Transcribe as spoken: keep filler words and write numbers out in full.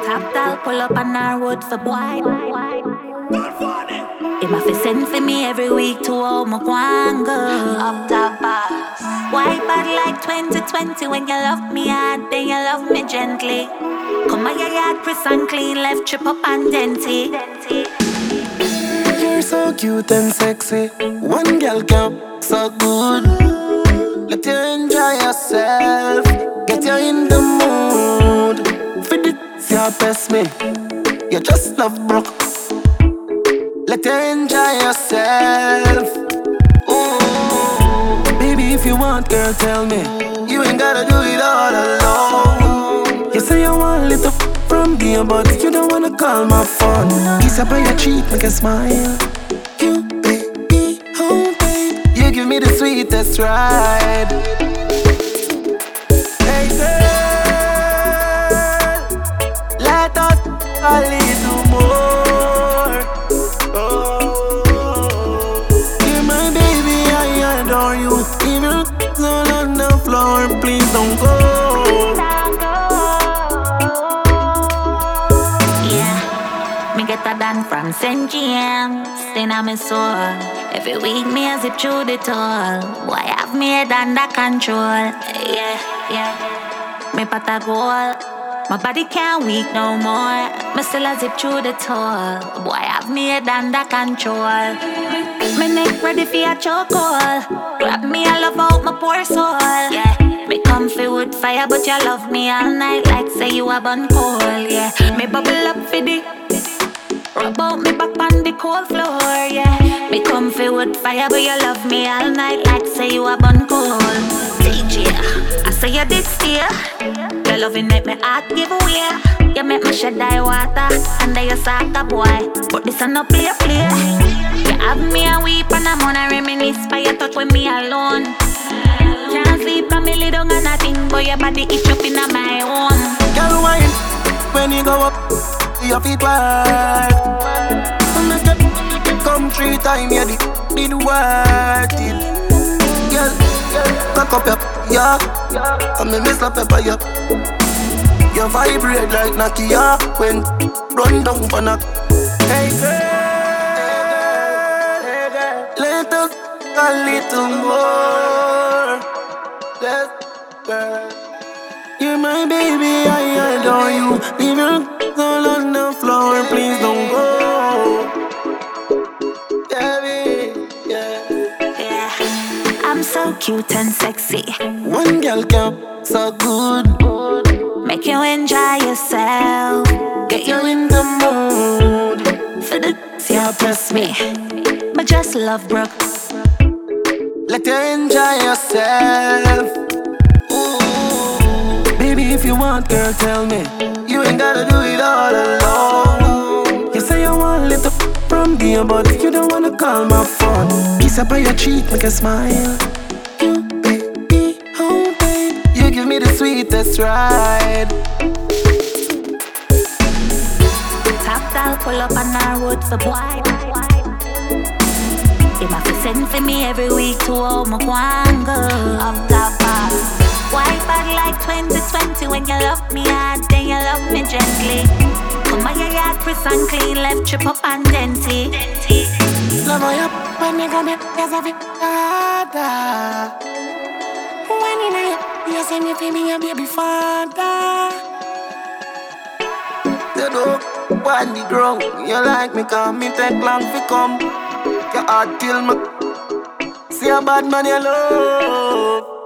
Top doll pull up on our wood for boy. Him have to send for me every week to all my guanga. Up top boss. Why bad like twenty twenty when you love me hard, then you love me gently. Come on your yard crisp and clean, left trip up and denty. You're so cute and sexy. One girl can so good. Let you enjoy yourself. Get you in the mood. For this your best me. You just love broke. Let you enjoy yourself. Ooh. Baby, if you want, girl, tell me. You ain't gotta do it all alone. You say you want a little from me, but you don't wanna call my phone. Kiss up on your cheek, make a smile. You, baby, oh babe, you give me the sweetest ride. Hey girl, let us a little more. Oh, you're my baby, I adore you. Even all on the floor, please don't go. Get a done from Saint James, then I'm a soul. Every week me a zip through the toll. Boy, have me head under control. Yeah, yeah. Me pot a goal. My body can't weak no more. Me still a zip through the toll. Boy, have me head under control. Me neck ready for a chokehold. Grab me a love out my poor soul. Yeah. Me comfy wood fire, but you love me all night like say you a bun coal. Yeah. Me bubble up for the rub out me back on the cold floor, yeah. Me comfy wood fire, but you love me all night like say you a bun cold. D J, I say you this year. Your loving make me heart give away. You make me shed die water under your soccer boy. But this a no play play. You have me a weep and I'm gonna reminisce by your touch with me alone. Can't sleep on me lay down and nothing, but your body itch up in my own. Girl wine, when you go up your feet wide. Make you come three times, yeah, did worth it. Girl, cock up your, yeah. Come and miss la pepper, yeah. You vibrate like Nokia when run down for knock. Hey girl, let us a little more. Let's girl. You're my baby, I adore you. Leave your all on the floor, please don't go. Yeah, baby, yeah. Yeah, I'm so cute and sexy. One girl can so good. Make you enjoy yourself. Get you in the mood. For the you bless me. But just love broke. Let you enjoy yourself. Baby, if you want, girl, tell me. You ain't gotta do it all alone. You say you want a little from me, but you don't wanna call my phone. Kiss up on your cheek, make a smile. You, baby, oh babe, you give me the sweetest ride. Top doll pull up on our wood for boy. Him have to send for me every week to all my guanga. Up top boss. Why bad like twenty twenty when you love me hard, then you love me gently. Come on your yard crisp and clean, left trip up and denty. Love you when you go me, yes I feel harder. When you know you say me feel me a baby father. You know, when the ground, you like me come, me take long to come. Your heart kill me, see a bad man you love.